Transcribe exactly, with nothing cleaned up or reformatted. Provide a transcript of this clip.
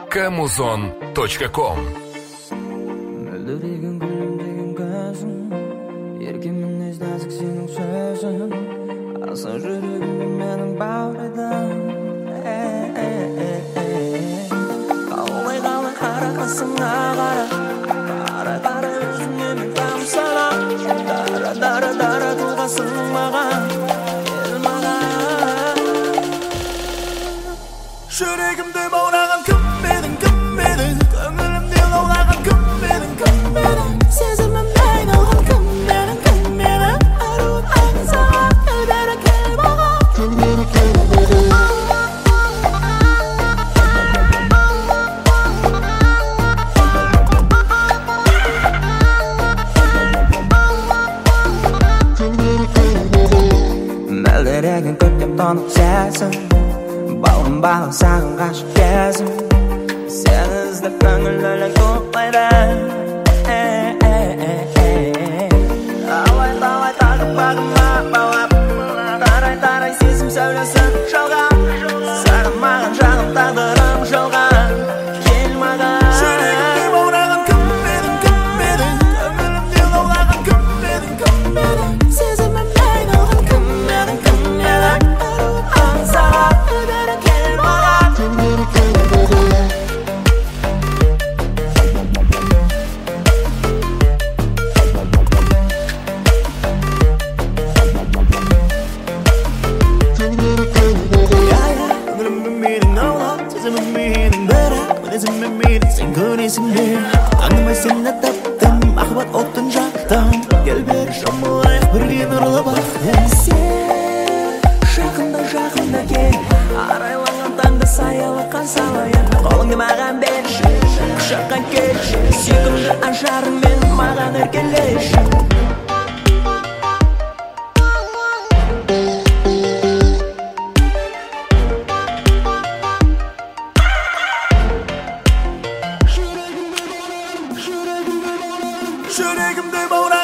камузон точка ком. Мөлдіреген күлімдеген көзің, ерке мінез нәзік сенің сөзің, аса жүрегімді менің баурайдың. Қалай қалай қарақасыңа қара, қара қара өзіңе мен тамсана, дара дара дара тұлғасың маған, ел маған. Жүрегімді баураған кім едің, кім едің, көңілімде лаулаған кім едің, кім едің, сезімімді айналған кім едің, кім едің, аруым аңсаған, бері кел маған, бері кел маған. Мөлдіреген көктем тонық сезім, бауырым бағым саған ғашық кезім, сені іздеп көңіл өлең тоқтайды. Алай талай тағып бағыма балап, тарай тарай сезім сәулесін жалған, саған маған жаным тағдырым жалған, кел маған. Жүрегімде баураған кім едің, кім едің, көңілімде лаулаған кім едің, кім едің, сезімімде айналған кім едің, кім едің, аруым аңсаған, бері кел маған, бері кел маған. Sen көресің бе, аңымай сені таптым, махаббат оттың жақтым, кел бері шомылайық бірге нұрлы бақтың. Сен жақында жақында кел, арайланған таңда саялыққан салайық, қолыңды маған берші, құшаққа келші, сүйкімді ажарыңмен маған еркелеші. Жүрегімді баураған